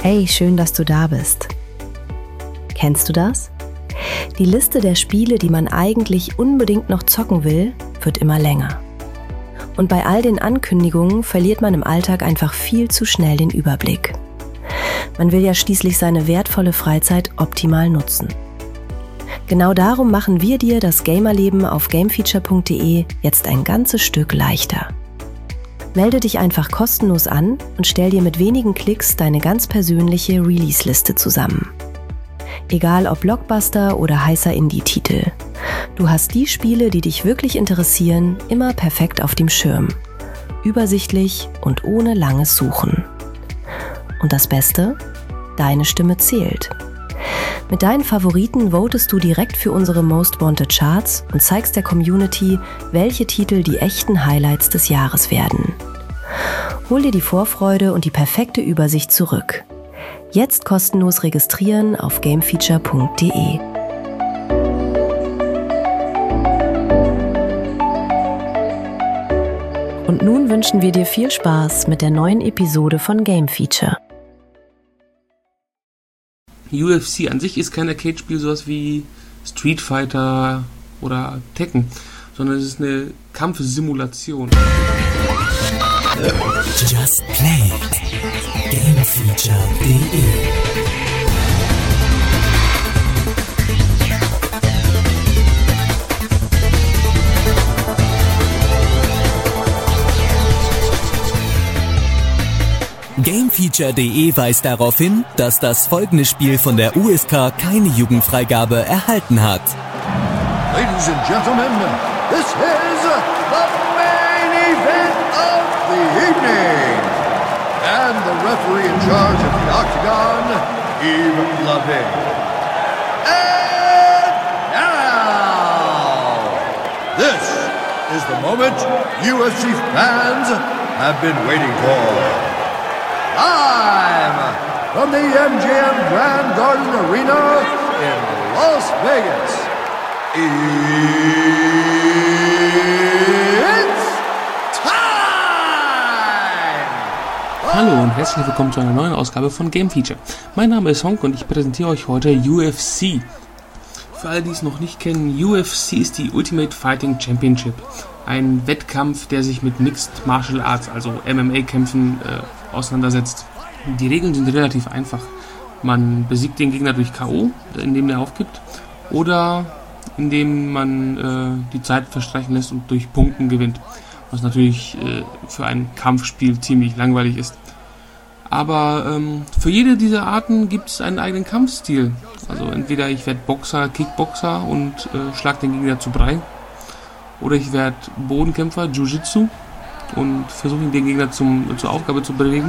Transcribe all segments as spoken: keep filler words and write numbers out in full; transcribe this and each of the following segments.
Hey, schön, dass du da bist. Kennst du das? Die Liste der Spiele, die man eigentlich unbedingt noch zocken will, wird immer länger. Und bei all den Ankündigungen verliert man im Alltag einfach viel zu schnell den Überblick. Man will ja schließlich seine wertvolle Freizeit optimal nutzen. Genau darum machen wir dir das Gamerleben auf gamefeature punkt de jetzt ein ganzes Stück leichter. Melde dich einfach kostenlos an und stell dir mit wenigen Klicks deine ganz persönliche Release-Liste zusammen. Egal ob Blockbuster oder heißer Indie-Titel. Du hast die Spiele, die dich wirklich interessieren, immer perfekt auf dem Schirm. Übersichtlich und ohne langes Suchen. Und das Beste? Deine Stimme zählt. Mit deinen Favoriten votest du direkt für unsere Most Wanted Charts und zeigst der Community, welche Titel die echten Highlights des Jahres werden. Hol dir die Vorfreude und die perfekte Übersicht zurück. Jetzt kostenlos registrieren auf gamefeature punkt de. Und nun wünschen wir dir viel Spaß mit der neuen Episode von Game Feature. U F C an sich ist kein Arcade-Spiel, sowas wie Street Fighter oder Tekken, sondern es ist eine Kampfsimulation. Just Play. gamefeature punkt de gamefeature punkt de weist darauf hin, dass das folgende Spiel von der U S K keine Jugendfreigabe erhalten hat. Ladies and gentlemen, this is the main event of the evening. And the referee in charge of the Octagon, Yves Lavigne. And now, this is the moment U F C fans have been waiting for. Live from the M G M Grand Garden Arena in Las Vegas, it's time! Hallo und herzlich willkommen zu einer neuen Ausgabe von Game Feature. Mein Name ist Honk und ich präsentiere euch heute U F C. Für alle, die es noch nicht kennen, U F C ist die Ultimate Fighting Championship. Ein Wettkampf, der sich mit Mixed Martial Arts, also M M A-Kämpfen, äh, auseinandersetzt. Die Regeln sind relativ einfach. Man besiegt den Gegner durch K O, indem er aufgibt, oder indem man äh, die Zeit verstreichen lässt und durch Punkten gewinnt. Was natürlich äh, für ein Kampfspiel ziemlich langweilig ist. Aber ähm, für jede dieser Arten gibt es einen eigenen Kampfstil. Also entweder ich werde Boxer, Kickboxer und äh, schlag den Gegner zu Brei. Oder ich werde Bodenkämpfer, Jiu-Jitsu, und versuche den Gegner zum, zur Aufgabe zu bewegen.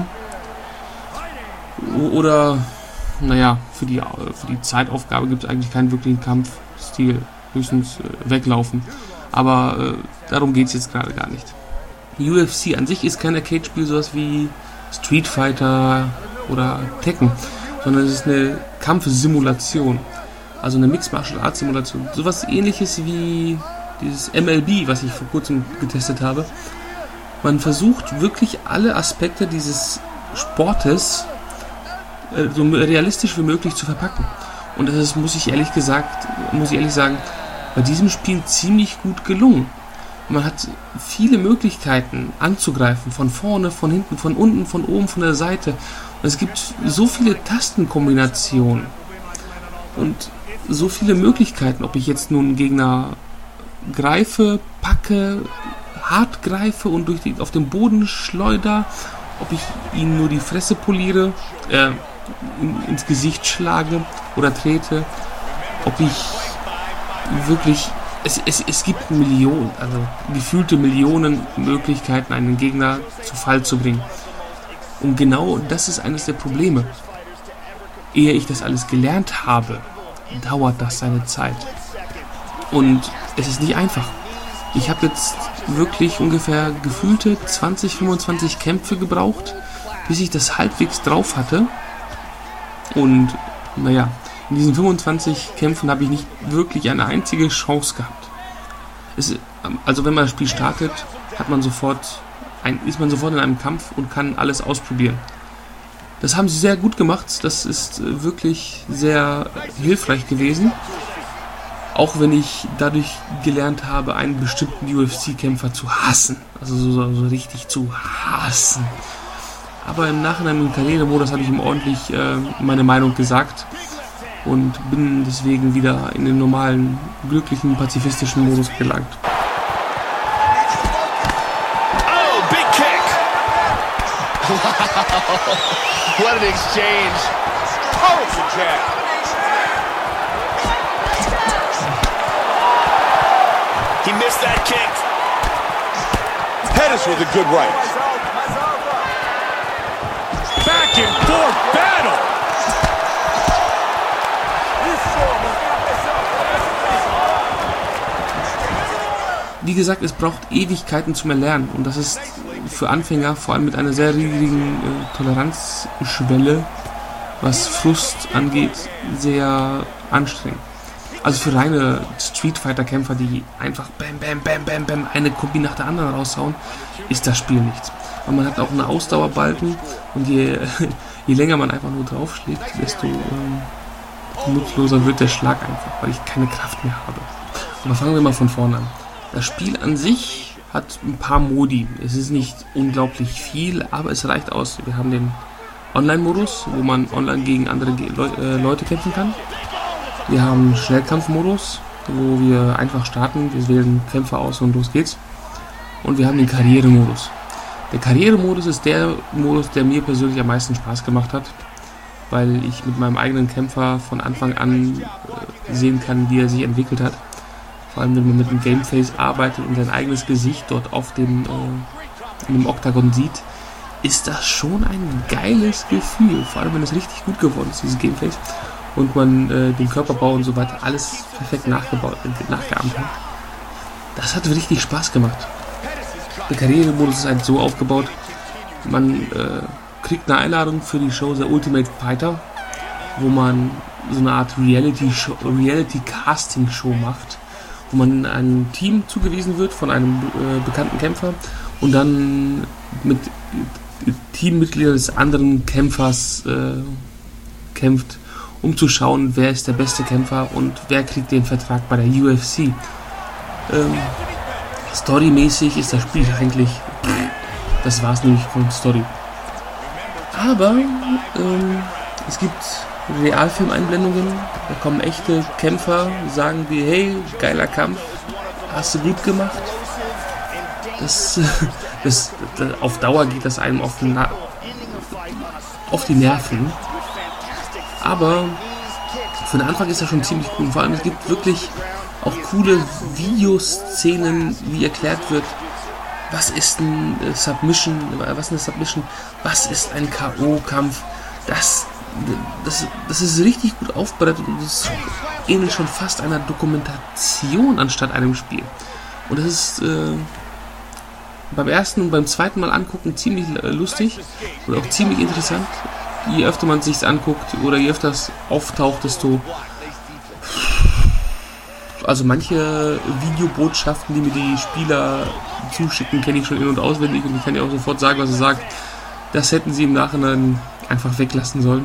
Oder, naja, für die, für die Zeitaufgabe gibt es eigentlich keinen wirklichen Kampfstil, höchstens äh, weglaufen. Aber äh, darum geht es jetzt gerade gar nicht. U F C an sich ist kein Arcade-Spiel, sowas wie Street Fighter oder Tekken, sondern es ist eine Kampfsimulation, also eine Mixed Martial Arts Simulation. Sowas ähnliches wie dieses M L B, was ich vor kurzem getestet habe. Man versucht wirklich alle Aspekte dieses Sportes äh, so realistisch wie möglich zu verpacken. Und das ist, muss ich ehrlich gesagt, muss ich ehrlich sagen, bei diesem Spiel ziemlich gut gelungen. Man hat viele Möglichkeiten anzugreifen, von vorne, von hinten, von unten, von oben, von der Seite. Und es gibt so viele Tastenkombinationen und so viele Möglichkeiten, ob ich jetzt nun einen Gegner greife, packe, hart greife und durch die, auf den Boden schleuder, ob ich ihn nur die Fresse poliere, äh, in, ins Gesicht schlage oder trete, ob ich wirklich, es, es, es gibt Millionen, also gefühlte Millionen Möglichkeiten, einen Gegner zu Fall zu bringen. Und genau das ist eines der Probleme. Ehe ich das alles gelernt habe, dauert das seine Zeit. Und es ist nicht einfach. Ich habe jetzt wirklich ungefähr gefühlte zwanzig, fünfundzwanzig Kämpfe gebraucht, bis ich das halbwegs drauf hatte. Und naja, in diesen fünfundzwanzig Kämpfen habe ich nicht wirklich eine einzige Chance gehabt. Es, also wenn man das Spiel startet, hat man sofort ein, ist man sofort in einem Kampf und kann alles ausprobieren. Das haben sie sehr gut gemacht. Das ist wirklich sehr hilfreich gewesen. Auch wenn ich dadurch gelernt habe, einen bestimmten U F C-Kämpfer zu hassen. Also so, so richtig zu hassen. Aber im Nachhinein im Karrieremodus habe ich ihm ordentlich äh, meine Meinung gesagt. Und bin deswegen wieder in den normalen, glücklichen, pazifistischen Modus gelangt. Oh, big kick! What an exchange! Powerful jab! He missed that kick. Pettis with a good right. Back and forth battle. Wie gesagt, es braucht Ewigkeiten zum Erlernen und das ist für Anfänger, vor allem mit einer sehr niedrigen äh, Toleranzschwelle, was Frust angeht, sehr anstrengend. Also für reine Street Fighter Kämpfer, die einfach bam, bam, bam, bam, bam eine Kombi nach der anderen raushauen, ist das Spiel nichts. Und man hat auch einen Ausdauerbalken und je, je länger man einfach nur draufschlägt, desto ähm, nutzloser wird der Schlag einfach, weil ich keine Kraft mehr habe. Aber fangen wir mal von vorne an. Das Spiel an sich hat ein paar Modi. Es ist nicht unglaublich viel, aber es reicht aus. Wir haben den Online-Modus, wo man online gegen andere Le- äh, Leute kämpfen kann. Wir haben Schnellkampfmodus, wo wir einfach starten. Wir wählen Kämpfer aus und los geht's. Und wir haben den Karrieremodus. Der Karrieremodus ist der Modus, der mir persönlich am meisten Spaß gemacht hat, weil ich mit meinem eigenen Kämpfer von Anfang an äh, sehen kann, wie er sich entwickelt hat. Vor allem, wenn man mit dem Gameface arbeitet und sein eigenes Gesicht dort auf dem, äh, in dem Oktagon sieht, ist das schon ein geiles Gefühl. Vor allem, wenn es richtig gut geworden ist, dieses Gameface. Und man äh, den Körperbau und so weiter alles perfekt nachgebaut, äh, nachgeahmt hat. Das hat richtig Spaß gemacht. Der Karrieremodus ist halt so aufgebaut, man äh, kriegt eine Einladung für die Show The Ultimate Fighter, wo man so eine Art Reality-Show, Reality-Casting-Show macht, wo man einem Team zugewiesen wird von einem äh, bekannten Kämpfer und dann mit äh, Teammitgliedern des anderen Kämpfers äh, kämpft, um zu schauen, wer ist der beste Kämpfer und wer kriegt den Vertrag bei der U F C. Ähm, Storymäßig ist das Spiel eigentlich, das war's nämlich von Story. Aber ähm, es gibt Realfilmeinblendungen, da kommen echte Kämpfer, sagen dir, hey, geiler Kampf, hast du gut gemacht. Das, das, das auf Dauer geht das einem auf, den, auf die Nerven. Aber für den Anfang ist das schon ziemlich cool. Vor allem es gibt wirklich auch coole Videoszenen, wie erklärt wird, was ist ein Submission, was ist eine Submission, was ist ein K O-Kampf. Das, das, das ist richtig gut aufbereitet und das ähnelt schon fast einer Dokumentation anstatt einem Spiel. Und das ist äh, beim ersten und beim zweiten Mal angucken ziemlich lustig und auch ziemlich interessant. Je öfter man es sich anguckt oder je öfter es auftaucht, desto... Also manche Videobotschaften, die mir die Spieler zuschicken, kenne ich schon in- und auswendig und ich kann ja auch sofort sagen, was er sagt. Das hätten sie im Nachhinein einfach weglassen sollen.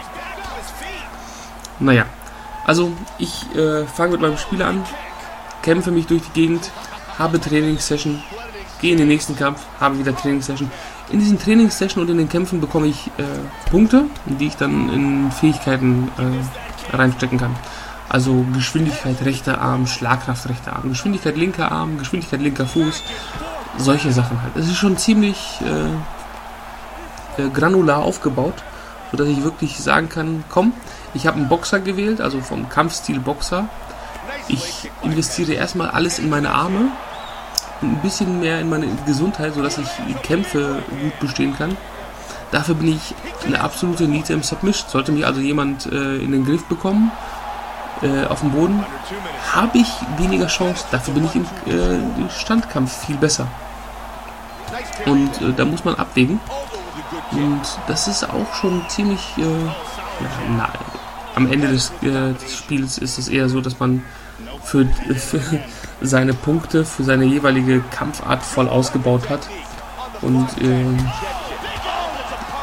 Naja, also ich äh, fange mit meinem Spieler an, kämpfe mich durch die Gegend, habe Trainingssession, gehe in den nächsten Kampf, habe wieder Trainingssession. In diesen Trainingssession und in den Kämpfen bekomme ich äh, Punkte, die ich dann in Fähigkeiten äh, reinstecken kann. Also Geschwindigkeit rechter Arm, Schlagkraft rechter Arm, Geschwindigkeit linker Arm, Geschwindigkeit linker Fuß, solche Sachen halt. Es ist schon ziemlich äh, äh, granular aufgebaut, sodass ich wirklich sagen kann, komm, ich habe einen Boxer gewählt, also vom Kampfstil Boxer. Ich investiere erstmal alles in meine Arme und ein bisschen mehr in meine Gesundheit, sodass ich Kämpfe gut bestehen kann. Dafür bin ich eine absolute Niete im Submission. Sollte mich also jemand äh, in den Griff bekommen, äh, auf dem Boden, habe ich weniger Chance. Dafür bin ich im äh, Standkampf viel besser. Und äh, da muss man abwägen. Und das ist auch schon ziemlich... Äh, na, am Ende des, äh, des Spiels ist es eher so, dass man für, für seine Punkte, für seine jeweilige Kampfart voll ausgebaut hat. Und äh,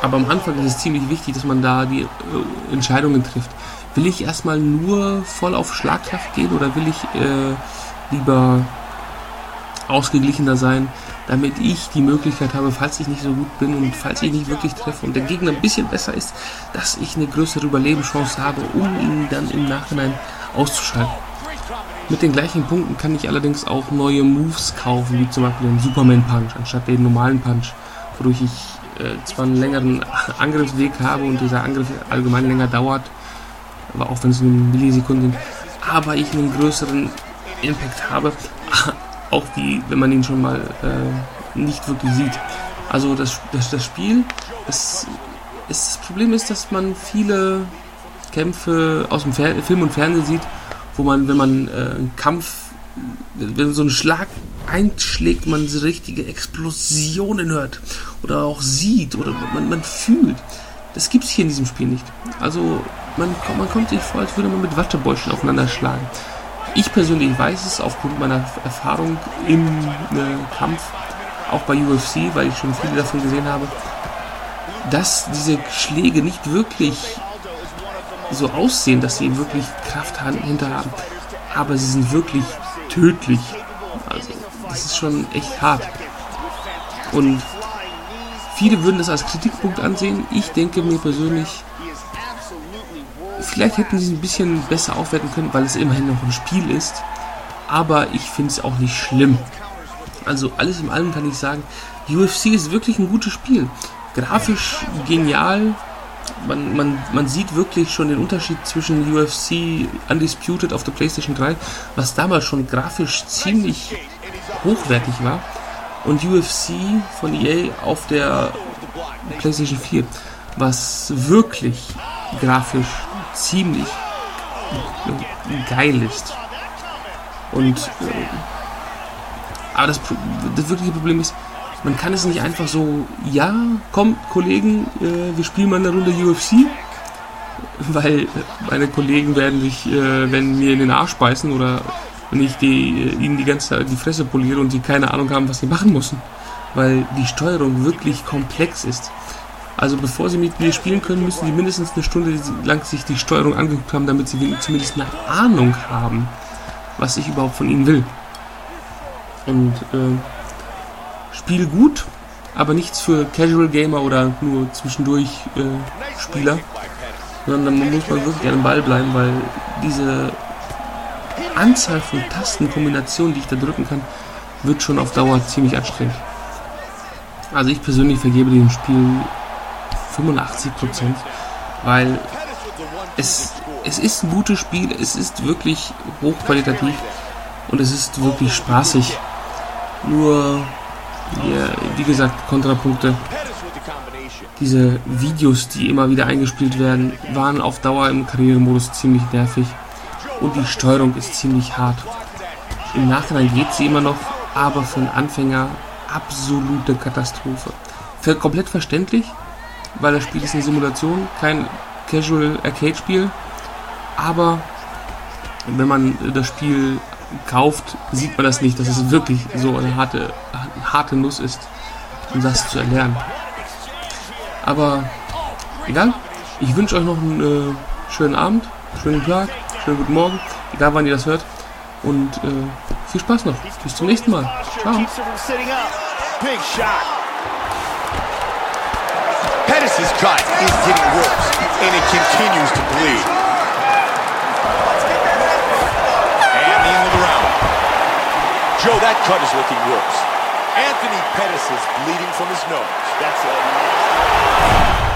Aber am Anfang ist es ziemlich wichtig, dass man da die äh, Entscheidungen trifft. Will ich erstmal nur voll auf Schlagkraft gehen oder will ich äh, lieber ausgeglichener sein, damit ich die Möglichkeit habe, falls ich nicht so gut bin und falls ich nicht wirklich treffe und der Gegner ein bisschen besser ist, dass ich eine größere Überlebenschance habe, um ihn dann im Nachhinein auszuschalten. Mit den gleichen Punkten kann ich allerdings auch neue Moves kaufen, wie zum Beispiel den Superman Punch anstatt den normalen Punch, wodurch ich äh, zwar einen längeren Angriffsweg habe und dieser Angriff allgemein länger dauert, aber auch wenn es nur Millisekunden sind, aber ich einen größeren Impact habe, auch die, wenn man ihn schon mal äh, nicht wirklich sieht. Also das, das, das Spiel, das, das Problem ist, dass man viele Kämpfe aus dem Fer- Film und Fernsehen sieht, wo man, wenn man äh, einen Kampf, wenn so ein Schlag einschlägt, man so richtige Explosionen hört oder auch sieht oder man, man fühlt. Das gibt es hier in diesem Spiel nicht. Also man, man kommt sich vor, als würde man mit Wattebäuschen aufeinander schlagen. Ich persönlich weiß es aufgrund meiner Erfahrung im äh, Kampf, auch bei U F C, weil ich schon viele davon gesehen habe, dass diese Schläge nicht wirklich so aussehen, dass sie wirklich Kraft hinter haben, aber sie sind wirklich tödlich. Also das ist schon echt hart. Und viele würden das als Kritikpunkt ansehen. Ich denke mir persönlich, vielleicht hätten sie es ein bisschen besser aufwerten können, weil es immerhin noch ein Spiel ist. Aber ich finde es auch nicht schlimm. Also alles in allem kann ich sagen, U F C ist wirklich ein gutes Spiel. Grafisch genial. Man, man, man sieht wirklich schon den Unterschied zwischen U F C Undisputed auf der PlayStation drei, was damals schon grafisch ziemlich hochwertig war, und U F C von E A auf der PlayStation vier, was wirklich grafisch ziemlich geil ist. Und äh, aber das, das wirkliche Problem ist, man kann es nicht einfach so, ja, kommt Kollegen, äh, wir spielen mal eine Runde U F C, weil meine Kollegen werden sich, äh, wenn mir in den Arsch beißen oder wenn ich die, äh, ihnen die ganze Zeit die Fresse poliere und sie keine Ahnung haben, was sie machen müssen, weil die Steuerung wirklich komplex ist. Also bevor sie mit mir spielen können, müssen sie mindestens eine Stunde lang sich die Steuerung angeguckt haben, damit sie zumindest eine Ahnung haben, was ich überhaupt von ihnen will. Und äh, Spiel gut, aber nichts für Casual Gamer oder nur zwischendurch äh, Spieler, sondern man muss man wirklich an dem Ball bleiben, weil diese Anzahl von Tastenkombinationen, die ich da drücken kann, wird schon auf Dauer ziemlich anstrengend. Also ich persönlich vergebe dem Spiel fünfundachtzig Prozent, weil es, es ist ein gutes Spiel, es ist wirklich hochqualitativ und es ist wirklich spaßig. Nur, ja, wie gesagt, Kontrapunkte. Diese Videos, die immer wieder eingespielt werden, waren auf Dauer im Karrieremodus ziemlich nervig und die Steuerung ist ziemlich hart. Im Nachhinein geht sie immer noch, aber für einen Anfänger absolute Katastrophe. Für komplett verständlich, weil das Spiel ist eine Simulation, kein Casual Arcade Spiel, aber wenn man das Spiel kauft, sieht man das nicht, dass es wirklich so eine harte, eine harte Nuss ist, um das zu erlernen. Aber egal, ich wünsche euch noch einen äh, schönen Abend, schönen Tag, schönen guten Morgen, egal wann ihr das hört, und äh, viel Spaß noch. Bis zum nächsten Mal. Ciao. Pettis' cut is getting worse, and it continues to bleed. And the end of the round. Joe, that cut is looking worse. Anthony Pettis is bleeding from his nose. That's a...